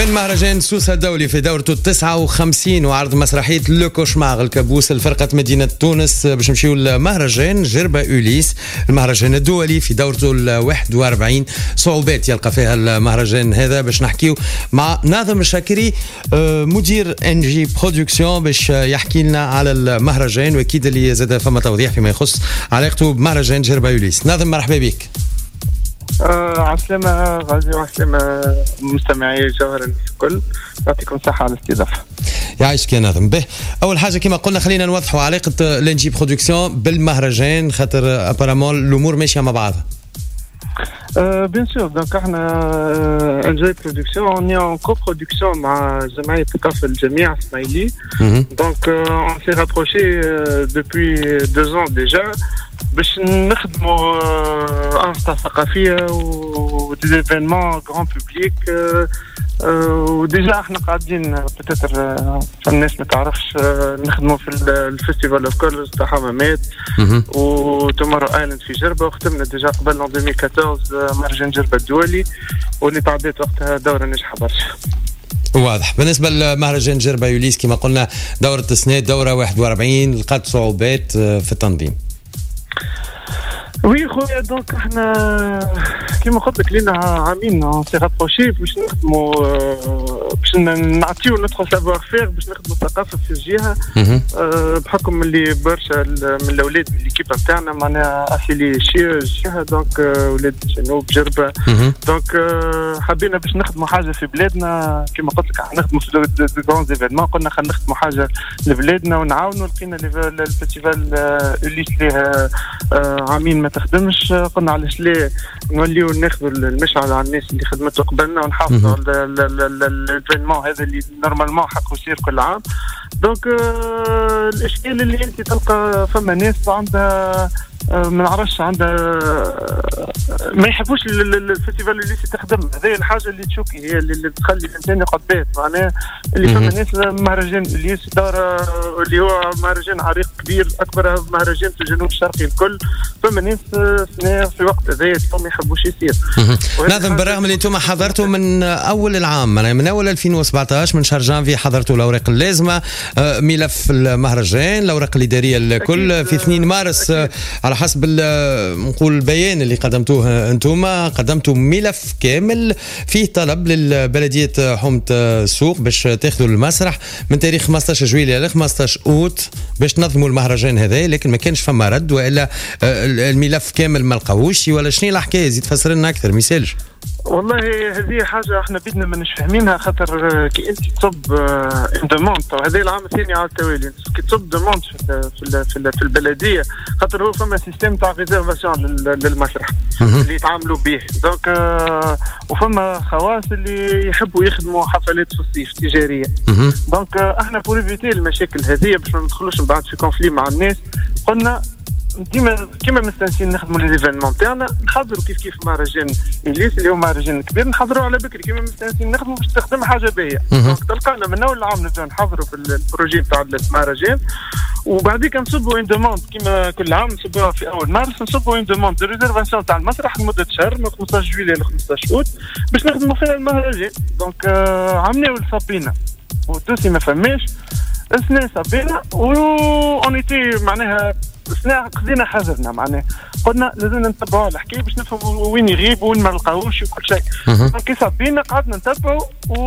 كان مهرجان سوسة الدولي في دورته 59 وعرض مسرحية لو كوشمار الكابوس لفرقة مدينة تونس باش نمشيو لمهرجان جربة أوليس المهرجان الدولي في دورته 41. صعوبات يلقى فيها المهرجان هذا باش نحكيو مع ناظم الشاكري مدير NG برودكسيون باش يحكي لنا على المهرجان واكيد اللي زاد فما توضيح فيما يخص علاقته بمهرجان جربة أوليس. ناظم مرحبا بك. عسلامة غازي وعسلامة مستمعي جوهر الكل، يعطيكم الصحة على الاستضافة. يعيشك يا ناظم. به أول حاجة كما قلنا خلينا نوضحوا علاقة لنجي برودكسيون بالمهرجان خاطر أبارامون الأمور ماشية مع بعضها. Bien sûr, donc on a NG Production, on est en coproduction avec جمعية ثقافة الجميع اسماعيلي. Donc on s'est rapproché depuis 2 ans déjà باش نخدموا أنشطة ثقافية و des événements grand public. وديجا احنا قاعدين بتتر الناس ما تعرفش نخدموا في الفيستيفال اوف كولرز تاع حمامات وتومورو ايلاند في جربة، وختمنا ديجا قبل 2014 مهرجان جربة الدولي واللي تعديت وقتها دورة ناجحة برشا. واضح. بالنسبة لمهرجان جربة يوليس كما قلنا دورة السنة دورة 41 لقات صعوبات في التنظيم. وي خويا دونك احنا كيما قلت لك لينا عامين سي رابروشي باش نخدموا باش نعطيو نوتر سافوار فير باش نخدموا الثقافه في الجهه بحكم اللي برشا من الاولاد من ليكيب نتاعنا معناها افيلي الجهه دونك ولاد الجنوب جربه دونك حبينا باش نخدموا حاجه في بلادنا كيما قلت لك نخدموا في دو غران ايفينمون قلنا خلينا نخدموا حاجه لبلادنا ونعاونوا لقينا الفيستيفال اللي ليه عامين ما تخدمش قلنا علاش ليه نوليو ناخذوا المشعل على الناس اللي خدمته قبلنا ونحافظوا على الايفينمون هذا اللي نورمالمون حقه يصير كل عام. دونك الاشكال اللي انت تلقى فما ناس عندها ما نعرفش عندها ما يحبوش الفيستيفال اللي تخدم، هذه الحاجه اللي تشوكي هي اللي تخلي الانسان يقعد بيت معناها اللي فما ناس مهرجان اللي دوره اللي هو مهرجان عريق كبير اكبر مهرجان في الجنوب الشرقي الكل، فما ناس في وقت هذا ما يحبوش يصير. ناظم بالرغم اللي انتم حضرتوا من اول العام من اول 2017 من شهر جانفي حضرتوا الاوراق اللازمه ملف المهرجان الاوراق الاداريه الكل في 2 مارس على حسب نقول البيان اللي قدمتوه انتم قدمتوا ملف كامل فيه طلب للبلديه حومه السوق باش تاخذوا المسرح من تاريخ 15 جويلية ل 15 اوت باش تنظموا المهرجان هذا، لكن ما كانش فما رد والا الملف كامل ما لقاوش ولا شنو الحكايه؟ زيد فسر لنا اكثر ما يسالش. والله هذه حاجه احنا بدنا ما نش فاهمينها خاطر كي انت تصب ان دوموند هذا العام الثاني على التوالي كي تصب دوموند في البلديه خاطر هو فما سيستم تاع ريزيرفاسيون للمسرح اللي يتعاملوا به دونك وفما خواص اللي يحبوا يخدموا حفلات في الصيف تجاريه دونك احنا بور ايفيتي المشاكل هذه باش ما ندخلوش من بعد في كونفلي مع الناس قلنا ديما كيما مستانسين نخدموا لي ايفينمون تاعنا نحضروا كيف مهرجان إليس اللي هو مهرجان كبير نحضروا على بكري كيما مستانسين نخدموا باش تخدم حاجه باهيه. دونك تلقانا من اول العام نبداو نحضروا في البروجي تاع المهرجان وبعديك نصبوا ان دوموند كيما كل عام نصبوها في اول مارس نصبوا ان دوموند دو ريزيرفاسيون تاع المسرح لمده شهر من 15 جويلية ل 15 اوت باش نخدموا فيها المهرجان. دونك عملناو الصابينا ودوسي ما فماش السنه صابينا اونيتي معناها سنة قضينا حذرنا معناه قلنا لازم نتبعوا الحكايه باش نفهموا وين يغيب وين ما نلقاوش وكل شيء. كي صابينا قعدنا نتبعوا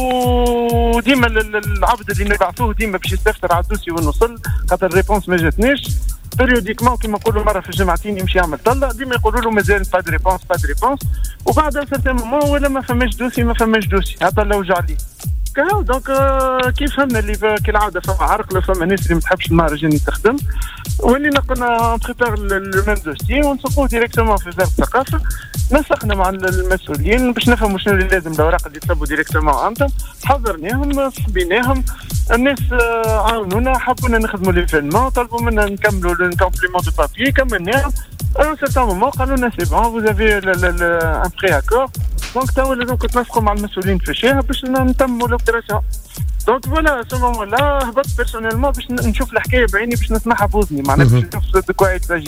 وديما العبد اللي نبعثوه ديما باش يستفسر على الدوسي وين وصل خاطر الريبونس ما جاتناش بريوديكمون كيما نقولوا مره في الجمعتين يمشي يعمل طله ديما يقولوا له مازال با دو ريبونس وبعد سيرتان مومون ولا ما فماش دوسي حتى لو وجع لي كهو. دونك كيف فهمنا اللي كالعاده فما عرق لو فما ناس اللي ما تحبش المهرجان تخدم واللي قلنا نبريبار لو ميم دوسي ونصبوه ديريكتومون في وزاره الثقافه نسقنا مع المسؤولين باش نفهموا شنو اللي لازم الاوراق اللي يطلبوا ديريكتومون عندهم حضرناهم صبيناهم الناس عاونونا حبونا نخدموا ليفينمون طلبوا منا نكملوا الكومبليمون دو بابي كملناهم à un certain moment قالوا لنا سي بون vous avez un pré-accord دونك تو لازم تنسقوا مع المسؤولين في الشارع باش نتموا الاوبيراسيون. دونك فوالا سو مومون لا هبطت بيرسونيلمون باش نشوف الحكايه بعيني باش نسمعها بوزني معناها باش نشوف دو كوا يتاجي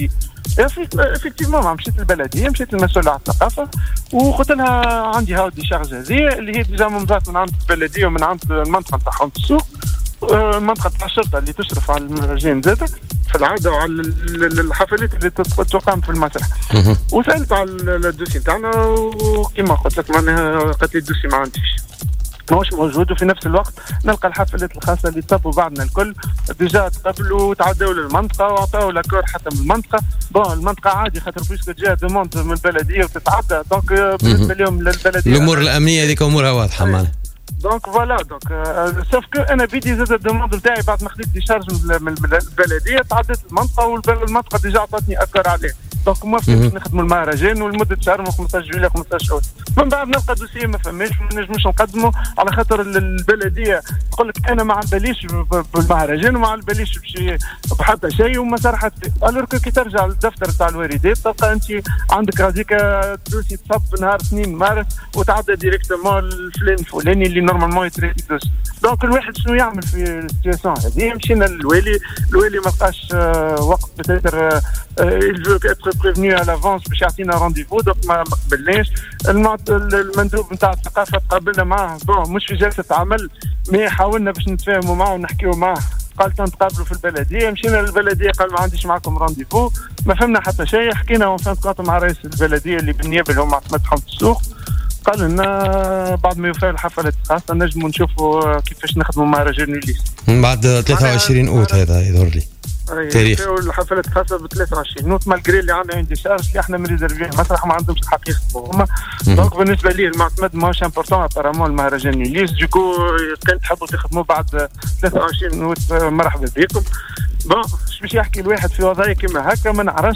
افكتيفمون مشيت البلديه، مشيت المسؤول على الثقافه وقلت لها عندي هاو دي شارج هذه اللي هي ديجا ممضات من عند البلديه ومن عند المنطقه نتاعهم في السوق، المنطقه تاع الشرطه اللي تشرف على المهرجان زاده في العاده وعلى الحفلات اللي تقام في المسرح. وسالت على الدوسي تاعنا وكما قلت لك معناها قالت لي الدوسي ما عنديش، ماهوش موجود. وفي نفس الوقت نلقى الحفلات الخاصه اللي تصبوا بعضنا الكل ديجا تقبلوا وتعدوا للمنطقه واعطوا لاكور حتى من المنطقه. بون المنطقه عادي خاطر بيسك جا دوموند من البلديه وتتعدى، دونك بالنسبه لهم للبلديه الامور الامنيه هذيك امورها واضحه معنا. دونك فوالا دونك سوف كو انا بدي زاد الدوموند نتاعي بعد ما خديت ديشارج من البلديه تعديت المنطقه والمنطقه ديجا عطاتني اكور عليه. دونك موافق باش نخدموا المهرجان ولمده شهر من 15 جويلية 15 أوت. من بعد نلقى دوسيه ما فماش ما نجموش نقدموا على خاطر البلديه تقول لك انا ما عباليش بالمهرجان وما عباليش بحتى شيء وما صرحت فيه. الوغ كي ترجع للدفتر تاع الواردات تلقى انت عندك هذيك دوسي تصب نهار 2 مارس وتعدى ديريكتومون الفلان الفلاني اللي نورمالمون يتريتي دوسي. دونك الواحد شنو يعمل في السيتياسيون هذه؟ مشينا للوالي، الوالي ما لقاش وقت بتاتر بريفني على لافونس باش يعطينا رونديفو، دونك ما قبلناش. المندوب نتاع الثقافه تقابلنا معاه، بون مش في جلسه عمل مي حاولنا باش نتفاهموا معاه ونحكيوا معاه. قال تنتقابلوا في البلديه، مشينا للبلديه قال ما عنديش معكم رونديفو، ما فهمنا حتى شيء. حكينا وفهمت كونت مع رئيس البلديه اللي بالنيابه اللي هم عتمتهم في السوق، قال لنا بعد ما يوفى الحفلات الخاصه نجموا نشوفوا كيفاش نخدموا مهرجان يوليس من بعد 23 اوت. هذا يظهر لي تاريخ الحفلات الخاصه ب 23 نوت مالغري اللي عندنا عندي شارج اللي احنا مريزرفين مسرح ما عندهمش الحقيقه هما. دونك بالنسبه لي المعتمد ماهوش امبورطون ابارامون المهرجان يوليس. دوكو كان تحبوا تخدموا بعد 23 نوت مرحبا بكم. بون باش يحكي الواحد في وضعيه كيما هكا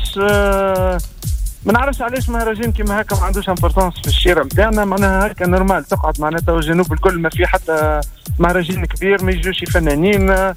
ما نعرفش علاش مهرجان كيما هكا ما عندوش امبورطونس في الشيره نتاعنا. معناها هكا نورمال تقعد معناتها الجنوب الكل ما في حتى مهرجان كبير ما يجوش فنانين.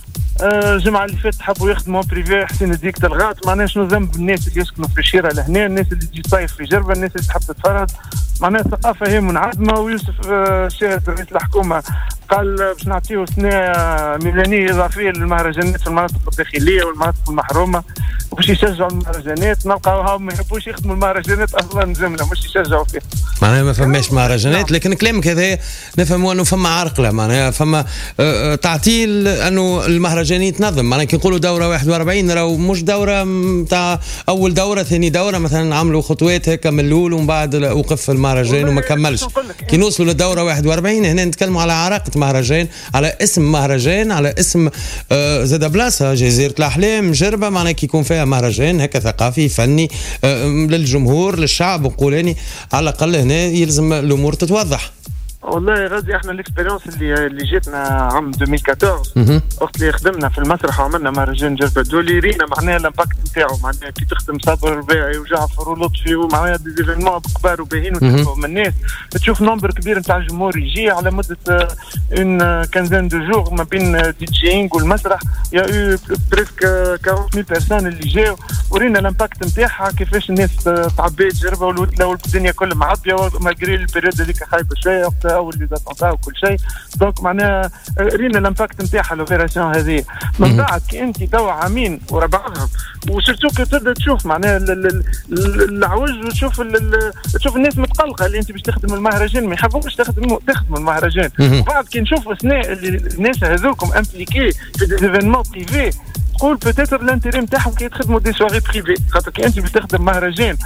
الجمعه اللي فاتت حبوا يخدموا بريفي حسين الديك تلغات. معناها شنو ذنب الناس اللي يسكنوا في الشيره لهنا، الناس اللي تجي تصيف في جربه، الناس اللي تحب تتفرج. معناها الثقافه هي منعدمه. ويوسف شاهد رئيس الحكومه قال باش نعطيو سنه ميلانيه اضافيه للمهرجانات في المناطق الداخليه والمناطق المحرومه وباش يشجعوا المهرجانات. نلقاوهم ما يحبوش يخدموا المهرجانات اصلا جمله مش يشجعوا فيها. معناها ما فماش مهرجانات. لكن كلامك هذا نفهموا انه فما عرقله، معناها فما تعطيل انه المهرجان يتنظم. معناها كي نقولوا دوره 41 راهو مش دوره نتاع اول دوره ثاني دوره، مثلا عملوا خطوات هكا من الاول ومن بعد وقف المهرجان وما كملش. كي نوصلوا للدوره 41 هنا نتكلموا على عراقه مهرجان، على اسم مهرجان، على اسم زاد بلاصه جزيره الاحلام جربه. معناها كي يكون فيها مهرجان هكا ثقافي فني للجمهور للشعب وقولاني على الاقل هنا يلزم الامور تتوضح. والله غازي احنا الاكسبيريونس اللي جاتنا عام 2014 وقت اللي خدمنا في المسرح وعملنا مهرجان جربة دولي رينا معناها الامباكت نتاعو. معناها كي تخدم صابر الرباعي وجعفر ولطفي ومعناها دي ايفينمون كبار وباهين وتشوفوا من الناس، تشوف نمبر كبير نتاع الجمهور يجي على مده اون كانزان دو جور ما بين دي جينغ والمسرح. يا او بريسك 40000 بيرسون اللي جاو ورينا الامباكت نتاعها كيفاش الناس تعبيت جربة والدنيا كلها معبيه مالغري البيريود هذيك خايبه شويه اول لي داتونتا وكل شيء. دونك معناها رينا الامباكت نتاعها لوبيراسيون هذه. من بعد كي انت توا عامين ورا بعضهم وسيرتو كي تبدا تشوف معناها العوج وتشوف تشوف الناس متقلقه اللي انت باش تخدم المهرجان ما يحبوش تخدموا المهرجان. وبعد كي نشوف الناس هذوكم امبليكي في دي ايفينمون بريفي تقول بوتيتر الانتيري نتاعهم كي تخدموا دي سواري بريفي. خاطر كي انت باش تخدم مهرجان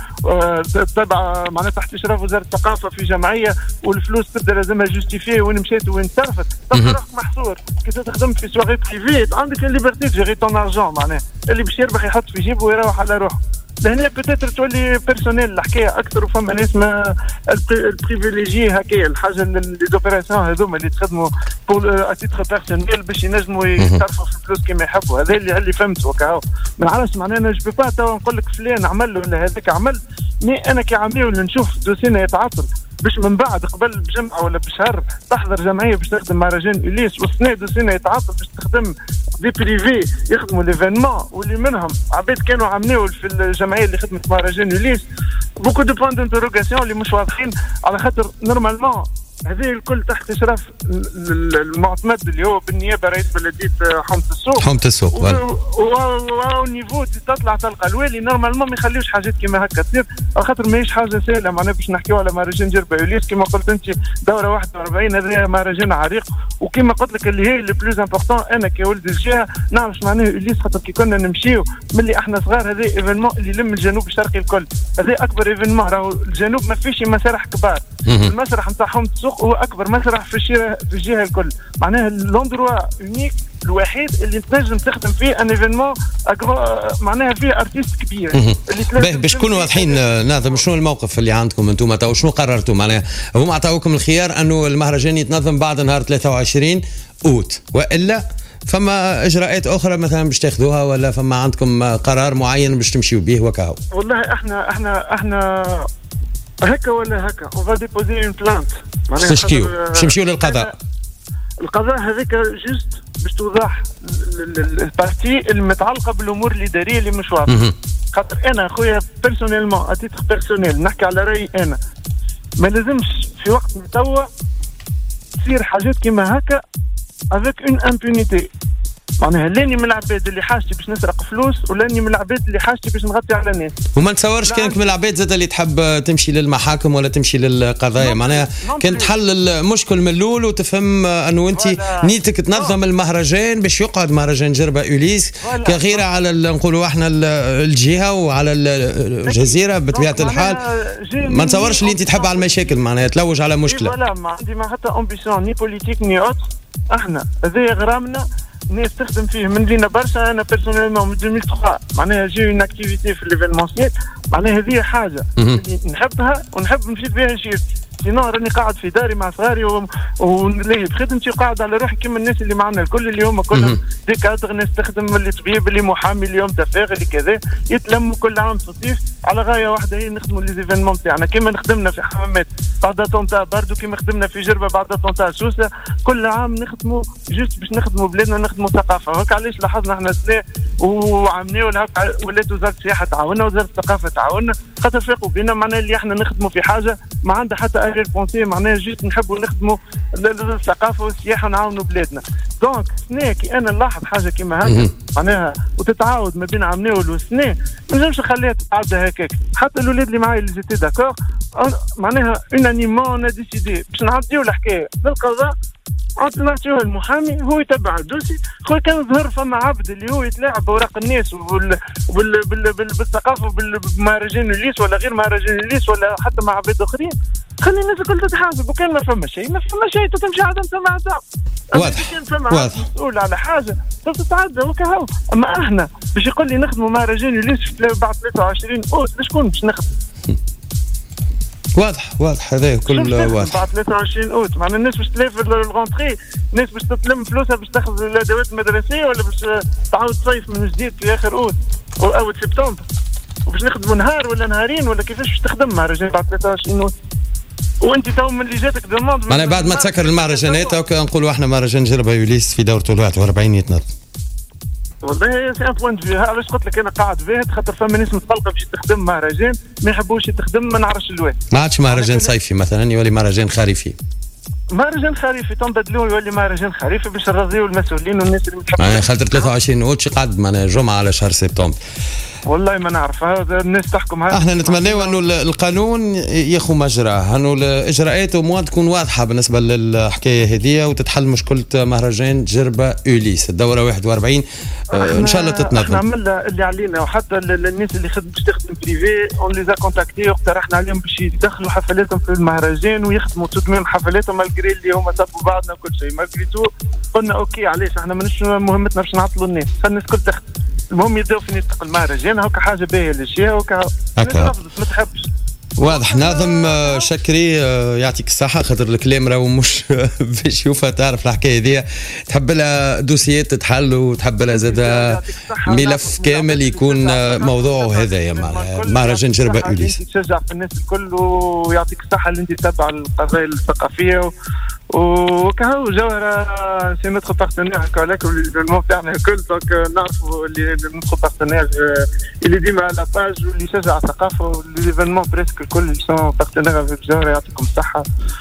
تبع معناتها تحت اشراف وزاره الثقافه في جمعيه والفلوس تبدا لازمها جوستيفي وين مشات وين صرفت، تلقى روحك محصور. كي تخدم في سواري بريفي عندك الليبرتي تجيري طون ارجون، معناها اللي باش يربح يحط في جيبه ويروح على روحه. لهنا بوتيتر تولي بيرسونيل الحكايه اكثر وفما ناس ما البريفيليجي هكايا الحاجه لي زوبيراسيون هذوما اللي تخدموا بور اتيتر بيرسونيل باش ينجموا يصرفوا في الفلوس كما يحبوا. هذا اللي فهمت وكاو. ما نعرفش معناها انا جو با تو نقول لك فلان عمل ولا هذاك عمل. مي انا كي عامل ولا نشوف دوسينا يتعطل باش من بعد قبل بجمعه ولا بشهر تحضر جمعيه باش تخدم مهرجان اليس والسنه دوسينا يتعطل باش تخدم دي بريفي يخدموا ليفينمون واللي منهم عباد كانوا عاملينه في الجمعيه اللي خدمت مهرجان اليس بوكو دو بوان دانتروغاسيون اللي مش واضحين على خاطر نورمالمون هذه الكل تحت إشراف المعتمد اللي هو بالنيابة رئيس بلدية حومة السوق. ونيفو تطلع تلقى الوالي نورمالمون ما يخليوش حاجات كيما هكا تصير، على خاطر ماهيش حاجة سهلة. معناها باش نحكيو على مهرجان جربة يوليس كيما قلت أنت دورة 41 هذا مهرجان عريق، وكيما قلت لك اللي هي اللي بلوز امبورطون أنا كولد الجهة نعرف معناه يوليس، خاطر كي كنا نمشيو ملي احنا صغار هذا ايفينمون اللي يلم الجنوب الشرقي الكل، هذا أكبر ايفينمون. راهو الجنوب ما فيش مسارح كبار، المسرح نتاع حومة السوق هو اكبر مسرح في الجهه الكل، معناها لوندروا يونيك الوحيد اللي تنجم تخدم فيه ان ايفينمون معناها فيه ارتيست كبير. باش نكونوا واضحين ناظم، شنو الموقف اللي عندكم انتم تو؟ شنو قررتوا؟ معناها هم عطاوكم الخيار انه المهرجان يتنظم بعد نهار 23 اوت، والا فما اجراءات اخرى مثلا باش تاخذوها، ولا فما عندكم قرار معين باش تمشيوا به وكاو؟ والله احنا هكا ولا هكا اون فا ديبوزي اون بلانت، معناها تمشيو للقضاء. القضاء هذيك جوست باش توضح البارتي المتعلقه بالامور الاداريه اللي مش واضحه. خاطر انا خويا بيرسونيلمون اتيتر بيرسونيل نحكي على رايي انا، ما لازمش في وقت توا تصير حاجات كيما هكا افيك اون امبونيتي. معناها لاني من العباد اللي حاجتي باش نسرق فلوس، ولاني من العباد اللي حاجتي باش نغطي على الناس. وما نتصورش كانك من العباد زاد اللي تحب تمشي للمحاكم ولا تمشي للقضايا، معناها كان تحل المشكل من الاول وتفهم انه انت نيتك تنظم المهرجان باش يقعد مهرجان جربة يوليس كغيره على نقولوا احنا الجهه وعلى الجزيره بطبيعه الحال. ما نتصورش اللي انت تحب على المشاكل، معناها تلوج على مشكله. لا ما عندي ما حتى امبيسيون ني بوليتيك ني اوت. احنا هذا غرامنا ناس تخدم فيه من لينا برشا. انا بيرسونيلمون من 2003 معناها جي اون اكتيفيتي في ليفينمونسيال، معناها هذه حاجه اللي نحبها ونحب نمشي بها شيء. سينو راني قاعد في داري مع صغاري ونلاقي بخدمتي وقاعد على روحي كيما الناس اللي معنا الكل اللي هما كلهم ديكادر، ناس تخدم اللي طبيب اللي محامي اللي يوم تفاغ اللي كذا، يتلموا كل عام في الصيف على غايه واحده هي نخدموا لي زيفينمون تاعنا كيما نخدمنا في حمامات بعد طونطا باردو، كيما خدمنا في جربه بعد طونطا سوسه. كل عام نخدموا جوست باش نخدموا بلادنا نخدموا ثقافه. هكا علاش لاحظنا احنا سنه وعملنا هكا ولات وزاره السياحه تعاوننا وزاره الثقافه تعاوننا، خاطر فاقوا بينا معناها اللي احنا نخدموا في حاجه ما عندها حتى اجير بونسي، معناها جيت نحبوا نخدموا الثقافه والسياحه ونعاونوا بلادنا. دونك سنه كي انا نلاحظ حاجه كيما هكا معناها وتتعاود ما بين عام ناول وسنه، ما نجمش نخليها تتعاود هكاك. حتى الاولاد اللي معايا اللي زيتي داكور معناها اونانيمون ديسيدي باش نعديو الحكايه للقضاء، نعطيوه المحامي هو يتبع الدوسي. خويا كان ظهر فما عبد اللي هو يتلاعب بأوراق الناس بالثقافه بمهرجان يوليس ولا غير مهرجان يوليس ولا حتى مع عباد اخرين، خلي الناس الكل تتحاسب. وكان ما فما شيء تمشي عدم سماع عذاب. واضح كان فما مسؤول على حاجه تتعدى وكهو. اما احنا باش يقول لي نخدموا مهرجان يوليس بعد 23 اوت لشكون باش نخدم؟ واضح هذا كل واضح. بعد 23 اوت معناها الناس باش تلف الغونتري، الناس باش تتلم فلوسها باش تاخذ الادوات المدرسيه، ولا باش تعاود تصيف من جديد في اخر اوت او اول سبتمبر، وباش نخدموا نهار ولا نهارين ولا كيفاش باش تخدم مهرجان بعد 23 اوت؟ وانت تو من اللي جاتك دوموند معناها بعد ما تسكر المهرجانات نقولوا احنا مهرجان جربة يوليس في دورته 41 يتنظم. والله سي ان بوين دو في. علاش قلت لك انا قاعد باهت؟ خاطر فما ناس متطلقه باش تخدم مهرجان ما يحبوش تخدم، ما نعرفش الواد. ما عادش مهرجان صيفي مثلا يولي مهرجان خريفي. مهرجان خريفي تنبدلوه يولي مهرجان خريفي باش نرضيو المسؤولين والناس اللي متحبين. معناها خاطر 23 اوت قعد معناها جمعه على شهر سبتمبر. والله ما نعرف، هذا الناس تحكم. هذا احنا نتمناو انه القانون ياخذ مجراه، انه الاجراءات تكون واضحه بالنسبه للحكايه هذه وتتحل مشكله مهرجان جربة يوليس الدوره 41 ان شاء الله تتنظم. احنا عملنا اللي علينا، وحتى الناس اللي باش تخدم بريفي اون ليزا كونتاكتي واقترحنا عليهم باش يدخلوا حفلاتهم في المهرجان ويخدموا تدمين حفلاتهم مالغري اللي هما صبوا بعضنا وكل شيء. مالغري تو قلنا اوكي علاش احنا ماناش مهمتنا باش نعطلوا الناس، الناس الكل تخدم، المهم يبداو في نطاق المهرجان هكا حاجه باهيه للشيء وكا ما تحبش. واضح. ناظم شكري يعطيك الصحة، خاطر الكلام راهو مش باش يوفى. تعرف الحكاية دي تحب لها دوسيات تتحل وتحب لها زاد ملف كامل يكون موضوعه هذايا مع مهرجان جربة يوليس. تشجع في الناس الكل ويعطيك الصحة اللي انت تتبع القضايا الثقافية وكهو جوهرة سي نوتخ بارتنير هكا لك المو تاعنا الكل. دونك نعرفوا اللي نوتخ بارتنير اللي ديما على باج واللي يشجع الثقافة والليفينمون بريسك الكل اللي سون بارتنير افيك جوهرة. يعطيكم الصحة.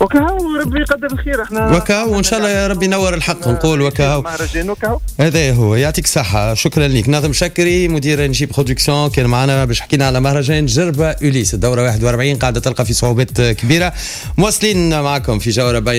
وكهو ربي يقدر الخير. احنا وكهو وان شاء الله يا ربي ينور الحق. نقول وكهو مهرجان وكهو. هذا هو. يعطيك الصحة. شكرا لك. ناظم شكري مدير نجيب برودكسيون كان معنا باش حكينا على مهرجان جربة أوليس الدورة 41 قاعدة تلقى في صعوبات كبيرة. مواصلين معكم في جولة